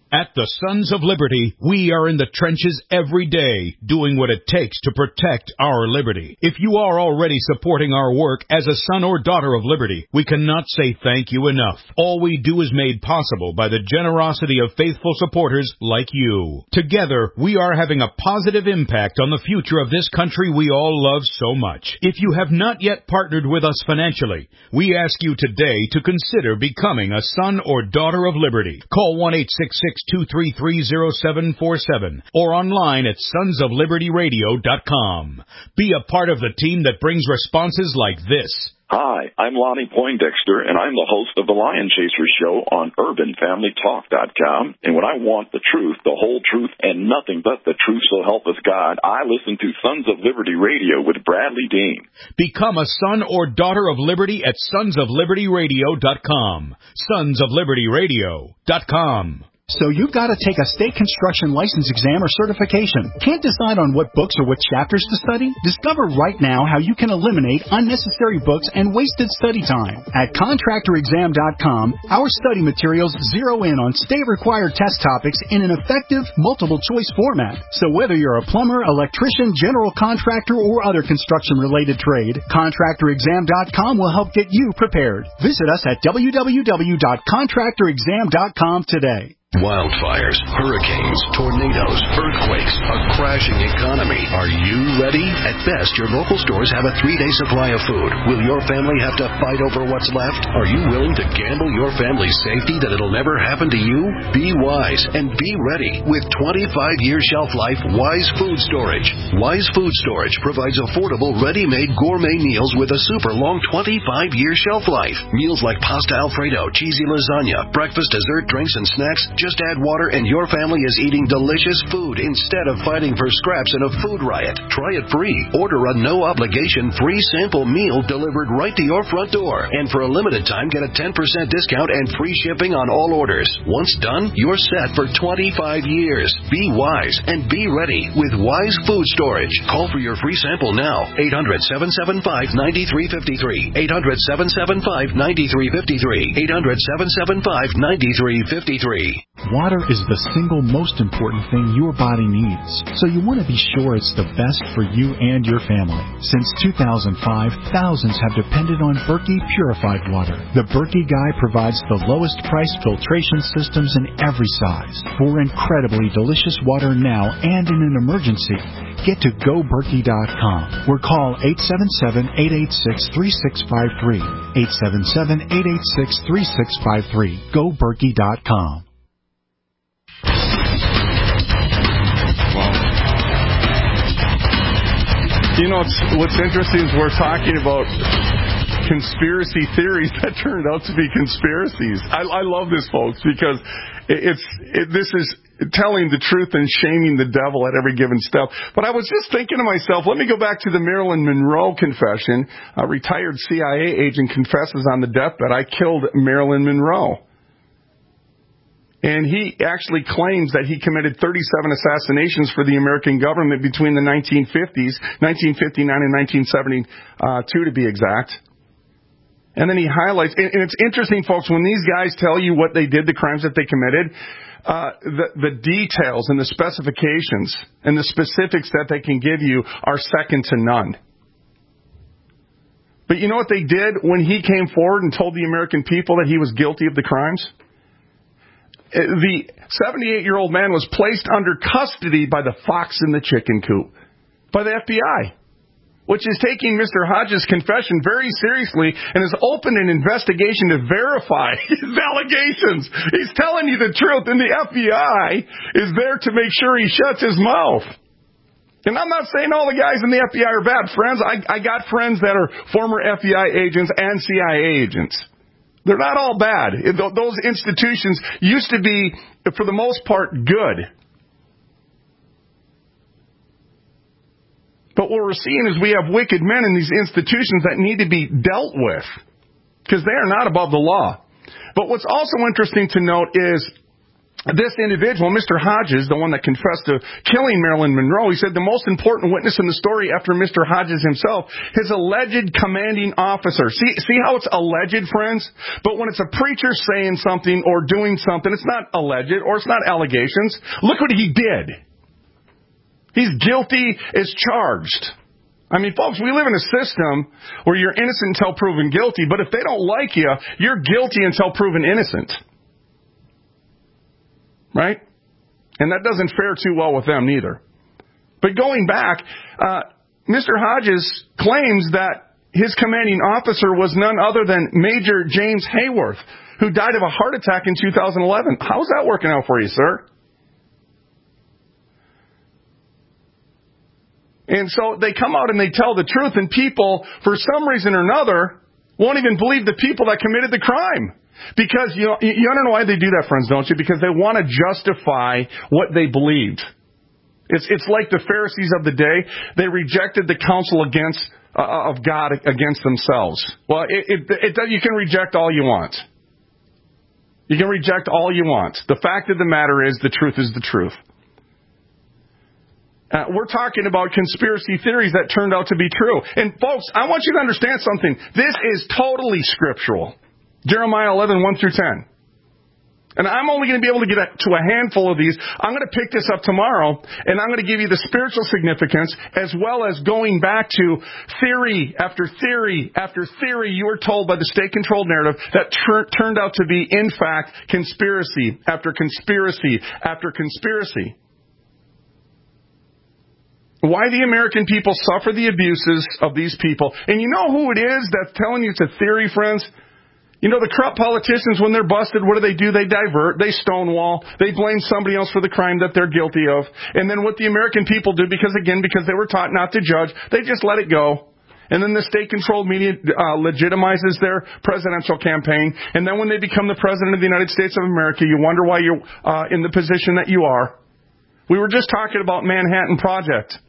At the Sons of Liberty, we are in the trenches every day, doing what it takes to protect our liberty. If you are already supporting our work as a son or daughter of liberty, we cannot say thank you enough. All we do is made possible by the generosity of faithful supporters like you. Together, we are having a positive impact on the future of this country we all love so much. If you have not yet partnered with us financially, we ask you today to consider becoming a son or daughter of liberty. Call one eight six six, two three three, zero seven four seven or online at sons of liberty radio dot com. Be a part of the team that brings responses like this. Hi, I'm Lonnie Poindexter, and I'm the host of the Lion Chaser Show on urban family talk dot com. And when I want the truth, the whole truth, and nothing but the truth, so help us God, I listen to Sons of Liberty Radio with Bradley Dean. Become a son or daughter of liberty at sons of liberty radio dot com. sons of liberty radio dot com. So you've got to take a state construction license exam or certification. Can't decide on what books or what chapters to study? Discover right now how you can eliminate unnecessary books and wasted study time. At contractor exam dot com, our study materials zero in on state-required test topics in an effective, multiple-choice format. So whether you're a plumber, electrician, general contractor, or other construction-related trade, contractor exam dot com will help get you prepared. Visit us at w w w dot contractor exam dot com today. Wildfires, hurricanes, tornadoes, earthquakes, a crashing economy. Are you ready? At best, your local stores have a three-day supply of food. Will your family have to fight over what's left? Are you willing to gamble your family's safety that it'll never happen to you? Be wise and be ready with twenty-five year shelf life Wise Food Storage. Wise Food Storage provides affordable, ready-made gourmet meals with a super long twenty-five year shelf life. Meals like pasta Alfredo, cheesy lasagna, breakfast, dessert, drinks, and snacks. Just add water and your family is eating delicious food instead of fighting for scraps in a food riot. Try it free. Order a no-obligation free sample meal delivered right to your front door. And for a limited time, get a ten percent discount and free shipping on all orders. Once done, you're set for twenty-five years. Be wise and be ready with Wise Food Storage. Call for your free sample now. eight hundred, seven seven five, nine three five three. eight hundred, seven seven five, nine three five three. eight hundred, seven seven five, nine three five three. Water is the single most important thing your body needs, so you want to be sure it's the best for you and your family. Since two thousand five, thousands have depended on Berkey purified water. The Berkey Guy provides the lowest price filtration systems in every size. For incredibly delicious water now and in an emergency, get to go berkey dot com or call eight seven seven, eight eight six, three six five three. eight seven seven, eight eight six, three six five three. go berkey dot com. You know, it's, what's interesting is we're talking about conspiracy theories that turned out to be conspiracies. I, I love this, folks, because it, it's it, this is telling the truth and shaming the devil at every given step. But I was just thinking to myself, let me go back to the Marilyn Monroe confession. A retired C I A agent confesses on the deathbed, I killed Marilyn Monroe. And he actually claims that he committed thirty-seven assassinations for the American government between the nineteen fifties, nineteen fifty-nine and nineteen seventy-two to be exact. And then he highlights, and it's interesting, folks, when these guys tell you what they did, the crimes that they committed, uh, the, the details and the specifications and the specifics that they can give you are second to none. But you know what they did when he came forward and told the American people that he was guilty of the crimes? The seventy-eight-year-old man was placed under custody by the fox in the chicken coop, by the F B I, which is taking Mister Hodges' confession very seriously and has opened an investigation to verify his allegations. He's telling you the truth, and the F B I is there to make sure he shuts his mouth. And I'm not saying all the guys in the F B I are bad friends. I, I got friends that are former F B I agents and C I A agents. They're not all bad. Those institutions used to be, for the most part, good. But what we're seeing is we have wicked men in these institutions that need to be dealt with, because they are not above the law. But what's also interesting to note is this individual, Mister Hodges, the one that confessed to killing Marilyn Monroe, he said the most important witness in the story after Mister Hodges himself, his alleged commanding officer. See, see how it's alleged, friends? But when it's a preacher saying something or doing something, it's not alleged or it's not allegations. Look what he did. He's guilty as charged. I mean, folks, we live in a system where you're innocent until proven guilty, but if they don't like you, you're guilty until proven innocent. Right? And that doesn't fare too well with them neither. But going back, uh, Mister Hodges claims that his commanding officer was none other than Major James Hayworth, who died of a heart attack in two thousand eleven. How's that working out for you, sir? And so they come out and they tell the truth, and people, for some reason or another, won't even believe the people that committed the crime. Because, you know, you don't know why they do that, friends, don't you? Because they want to justify what they believed. It's it's like the Pharisees of the day. They rejected the counsel against uh, of God against themselves. Well, it, it, it, you can reject all you want. You can reject all you want. The fact of the matter is the truth is the truth. Uh, we're talking about conspiracy theories that turned out to be true. And, folks, I want you to understand something. This is totally scriptural. Jeremiah eleven, one through ten. And I'm only going to be able to get to a handful of these. I'm going to pick this up tomorrow, and I'm going to give you the spiritual significance as well as going back to theory after theory after theory you were told by the state-controlled narrative that tur- turned out to be, in fact, conspiracy after conspiracy after conspiracy. Why the American people suffer the abuses of these people. And you know who it is that's telling you it's a theory, friends? You know, the corrupt politicians, when they're busted, what do they do? They divert, they stonewall, they blame somebody else for the crime that they're guilty of. And then what the American people do, because again, because they were taught not to judge, they just let it go. And then the state-controlled media uh, legitimizes their presidential campaign. And then when they become the president of the United States of America, you wonder why you're uh, in the position that you are. We were just talking about Manhattan Project.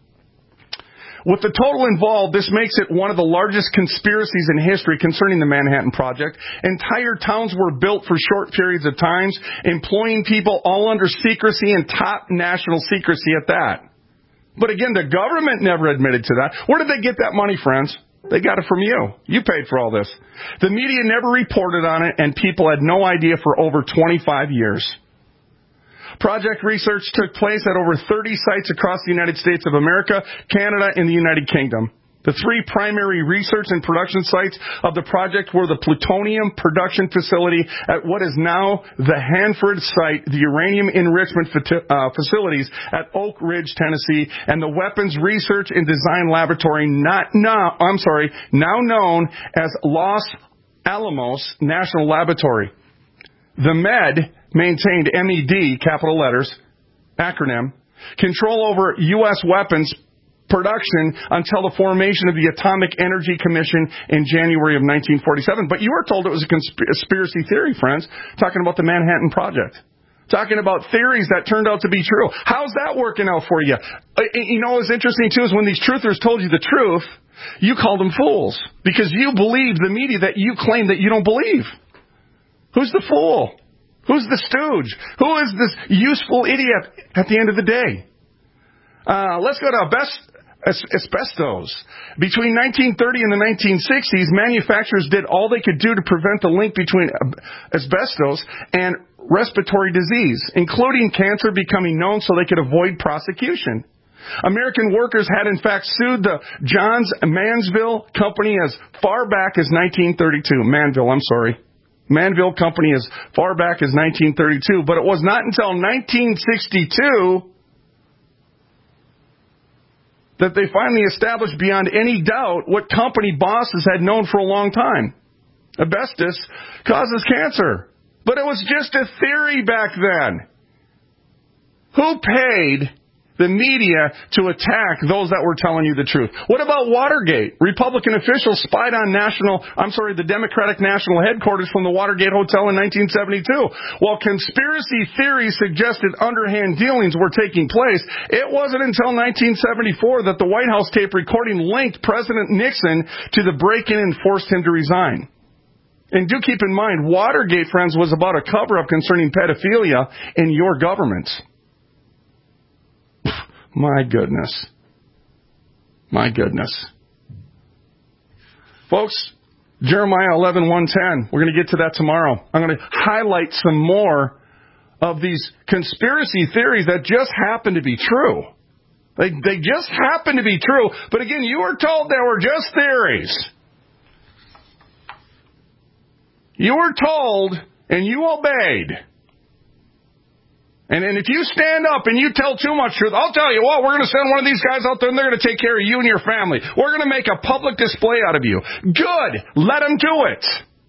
With the total involved, this makes it one of the largest conspiracies in history concerning the Manhattan Project. Entire towns were built for short periods of times, employing people all under secrecy and top national secrecy at that. But again, the government never admitted to that. Where did they get that money, friends? They got it from you. You paid for all this. The media never reported on it, and people had no idea for over twenty-five years. Project research took place at over thirty sites across the United States of America, Canada, and the United Kingdom. The three primary research and production sites of the project were the plutonium production facility at what is now the Hanford site, the uranium enrichment facilities at Oak Ridge, Tennessee, and the weapons research and design laboratory, not now, I'm sorry, now known as Los Alamos National Laboratory. The Med maintained M E D, capital letters, acronym, control over U S weapons production until the formation of the Atomic Energy Commission in January of nineteen forty-seven. But you were told it was a conspiracy theory, friends, talking about the Manhattan Project. Talking about theories that turned out to be true. How's that working out for you? You know what's interesting, too, is when these truthers told you the truth, you called them fools. Because you believed the media that you claim that you don't believe. Who's the fool? Who's the stooge? Who is this useful idiot at the end of the day? Uh, let's go to asbestos. Between nineteen thirty and the nineteen sixties, manufacturers did all they could do to prevent the link between asbestos and respiratory disease, including cancer becoming known so they could avoid prosecution. American workers had in fact sued the Johns Manville Company as far back as nineteen thirty-two. Manville, I'm sorry. Manville Company as far back as nineteen thirty-two, but it was not until nineteen sixty-two that they finally established beyond any doubt what company bosses had known for a long time. Asbestos causes cancer. But it was just a theory back then. Who paid the media to attack those that were telling you the truth? What about Watergate? Republican officials spied on national, I'm sorry, the Democratic National Headquarters from the Watergate Hotel in nineteen seventy-two. While conspiracy theories suggested underhand dealings were taking place, it wasn't until nineteen seventy-four that the White House tape recording linked President Nixon to the break-in and forced him to resign. And do keep in mind, Watergate, friends, was about a cover-up concerning pedophilia in your government. My goodness. My goodness. Folks, Jeremiah eleven, one ten. We're going to get to that tomorrow. I'm going to highlight some more of these conspiracy theories that just happen to be true. They, they just happen to be true. But again, you were told they were just theories. You were told, and you obeyed. And, and if you stand up and you tell too much truth, I'll tell you what, we're going to send one of these guys out there and they're going to take care of you and your family. We're going to make a public display out of you. Good. Let them do it.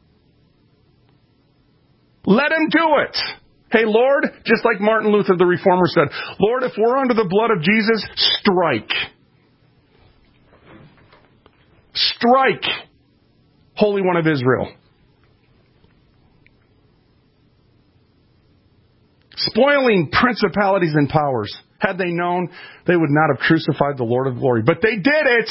Let them do it. Hey, Lord, just like Martin Luther, the Reformer, said, Lord, if we're under the blood of Jesus, strike. Strike, Holy One of Israel. Spoiling principalities and powers. Had they known, they would not have crucified the Lord of glory. But they did it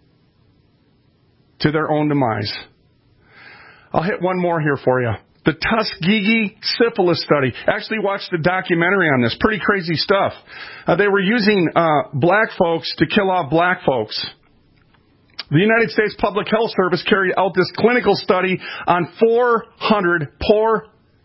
to their own demise. I'll hit one more here for you. The Tuskegee syphilis study. Actually watched a documentary on this. Pretty crazy stuff. Uh, they were using uh, black folks to kill off black folks. The United States Public Health Service carried out this clinical study on four hundred poor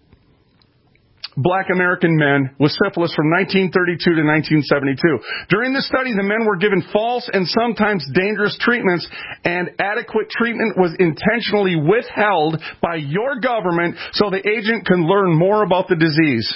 black American men with syphilis from nineteen thirty-two to nineteen seventy-two. During the study, the men were given false and sometimes dangerous treatments, and adequate treatment was intentionally withheld by your government so the agent can learn more about the disease.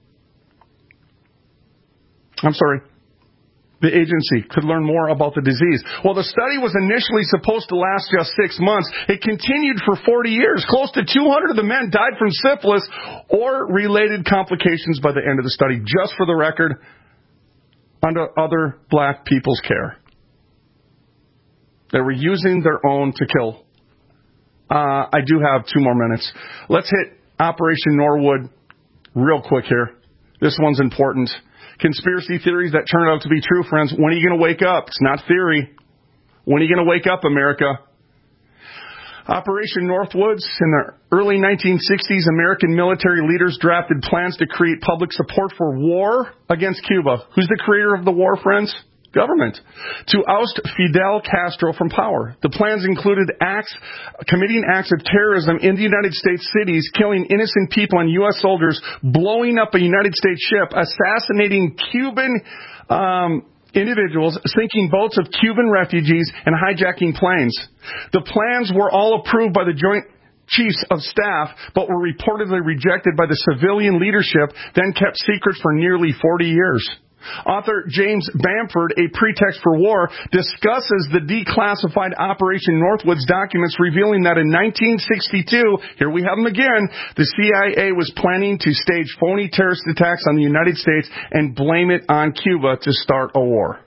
I'm sorry. The agency could learn more about the disease. Well, the study was initially supposed to last just six months. It continued for forty years. Close to two hundred of the men died from syphilis or related complications by the end of the study, just for the record, under other black people's care. They were using their own to kill. Uh, I do have two more minutes. Let's hit Operation Norwood real quick here. This one's important. Conspiracy theories that turn out to be true, friends. When are you going to wake up? It's not theory. When are you going to wake up, America? Operation Northwoods. In the early nineteen sixties, American military leaders drafted plans to create public support for war against Cuba. Who's the creator of the war, friends? Government. To oust Fidel Castro from power. The plans included acts, committing acts of terrorism in the United States cities, killing innocent people and U S soldiers, blowing up a United States ship, assassinating Cuban um, individuals, sinking boats of Cuban refugees, and hijacking planes. The plans were all approved by the Joint Chiefs of Staff, but were reportedly rejected by the civilian leadership, then kept secret for nearly forty years. Author James Bamford, A Pretext for War, discusses the declassified Operation Northwoods documents, revealing that in nineteen sixty-two, here we have them again, the C I A was planning to stage phony terrorist attacks on the United States and blame it on Cuba to start a war.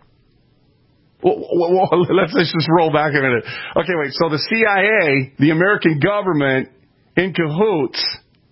Let's just roll back a minute. Okay, wait, so the C I A, the American government, in cahoots,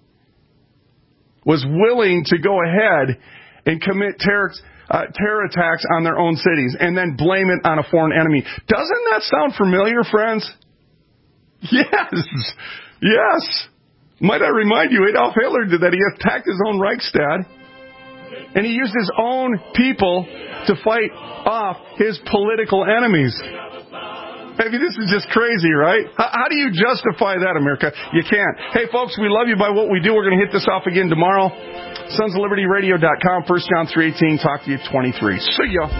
was willing to go ahead and commit terror Uh, terror attacks on their own cities and then blame it on a foreign enemy. Doesn't that sound familiar, friends? Yes. Yes. Might I remind you, Adolf Hitler did that. He attacked his own Reichstag, and he used his own people to fight off his political enemies. I mean, this is just crazy, right? How, how do you justify that, America? You can't. Hey, folks, we love you by what we do. We're going to hit this off again tomorrow. Sons of Liberty Radio dot com, First John three eighteen. Talk to you at twenty-three. See ya.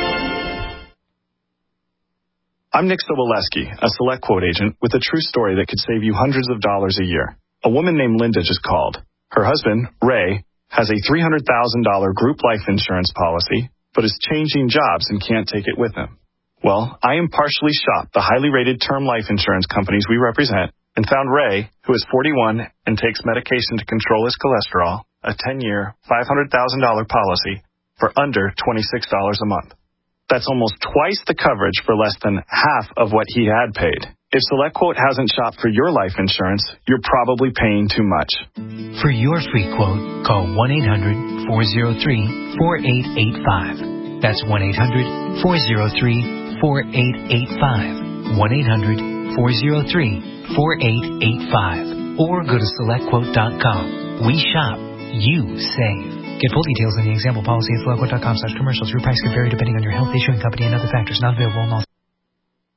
I'm Nick Soboleski, a Select Quote agent with a true story that could save you hundreds of dollars a year. A woman named Linda just called. Her husband, Ray, has a three hundred thousand dollars group life insurance policy, but is changing jobs and can't take it with him. Well, I impartially shopped the highly rated term life insurance companies we represent and found Ray, who is forty-one and takes medication to control his cholesterol, a ten-year, five hundred thousand dollars policy for under twenty-six dollars a month. That's almost twice the coverage for less than half of what he had paid. If SelectQuote hasn't shopped for your life insurance, you're probably paying too much. For your free quote, call one eight hundred, four oh three, four eight eight five. That's one eight hundred, four oh three, four eight eight five. one eight hundred, four oh three, four eight eight five. or go to select quote dot com. We shop, you save. Get full details in the example policy at select quote dot com slash commercials. Your price can vary depending on your health, issuing company, and other factors not available in all